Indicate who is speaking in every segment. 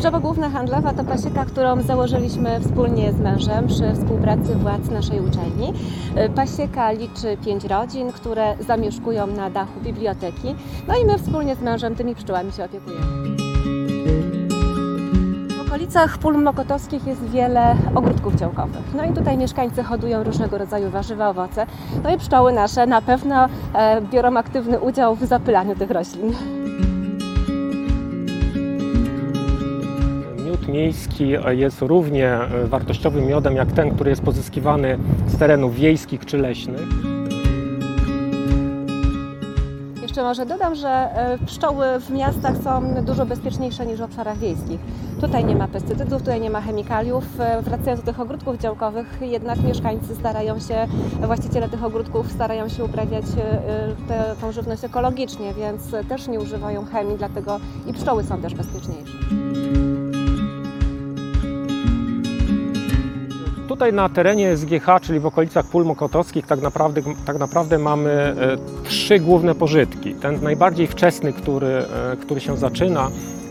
Speaker 1: Drzewo główne handlowe to pasieka, którą założyliśmy wspólnie z mężem przy współpracy władz naszej uczelni. Pasieka liczy 5 rodzin, które zamieszkują na dachu biblioteki. No i my wspólnie z mężem tymi pszczołami się opiekujemy. W okolicach pól mokotowskich jest wiele ogródków działkowych. No i tutaj mieszkańcy hodują różnego rodzaju warzywa, owoce. No i pszczoły nasze na pewno biorą aktywny udział w zapylaniu tych roślin.
Speaker 2: Miód miejski jest równie wartościowym miodem jak ten, który jest pozyskiwany z terenów wiejskich czy leśnych.
Speaker 1: Jeszcze może dodam, że pszczoły w miastach są dużo bezpieczniejsze niż w obszarach wiejskich. Tutaj nie ma pestycydów, tutaj nie ma chemikaliów. Wracając do tych ogródków działkowych, jednak mieszkańcy starają się, właściciele tych ogródków starają się uprawiać tą żywność ekologicznie, więc też nie używają chemii, dlatego i pszczoły są też bezpieczniejsze.
Speaker 2: Tutaj na terenie SGH, czyli w okolicach pól mokotowskich, tak naprawdę mamy 3 główne pożytki. Ten najbardziej wczesny, który się zaczyna,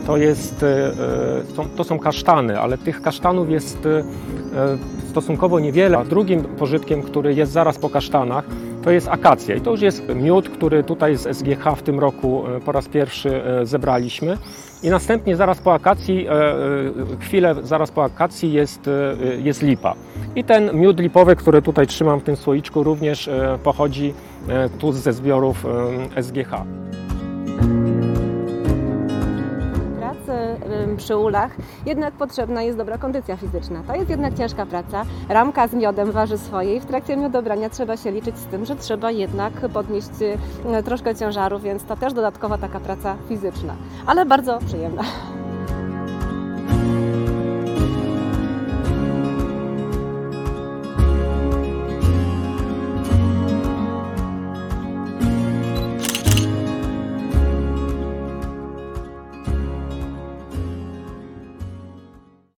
Speaker 2: to są kasztany, ale tych kasztanów jest stosunkowo niewiele. A drugim pożytkiem, który jest zaraz po kasztanach, to jest akacja. I to już jest miód, który tutaj z SGH w tym roku po raz pierwszy zebraliśmy. I następnie zaraz po akacji, zaraz po akacji jest lipa. I ten miód lipowy, który tutaj trzymam w tym słoiczku, również pochodzi tu ze zbiorów SGH.
Speaker 1: Przy ulach jednak potrzebna jest dobra kondycja fizyczna. To jest jednak ciężka praca. Ramka z miodem waży swoje i w trakcie miodobrania trzeba się liczyć z tym, że trzeba jednak podnieść troszkę ciężaru, więc to też dodatkowa taka praca fizyczna, ale bardzo przyjemna.